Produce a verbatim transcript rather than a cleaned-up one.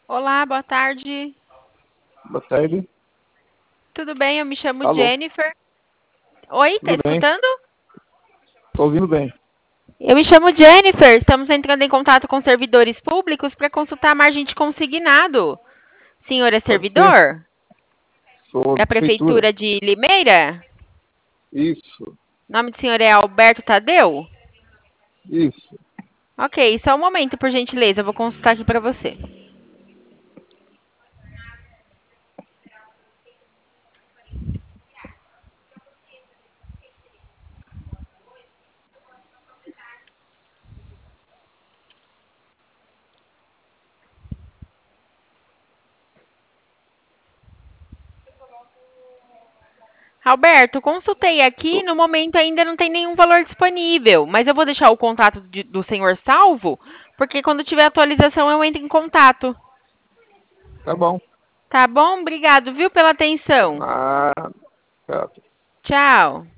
Olá, boa tarde. Boa tarde. Tudo bem? Eu me chamo Alô, Jennifer. Oi, tá tudo bem? escutando? Tô ouvindo bem. Eu me chamo Jennifer. Estamos entrando em contato com servidores públicos para consultar a margem de consignado. Senhor é Pode ser. servidor? Sou Da da prefeitura. Prefeitura de Limeira? Isso, O nome do senhor é Alberto Tadeu? isso. Ok, só um momento, por gentileza. Eu vou consultar aqui para você. Alberto, consultei aqui. Tô- No momento ainda não tem nenhum valor disponível, mas eu vou deixar o contato de- do senhor salvo, porque quando tiver atualização eu entro em contato. Tá bom. Tá bom? Obrigado, viu, pela atenção. Ah, tá. Tchau.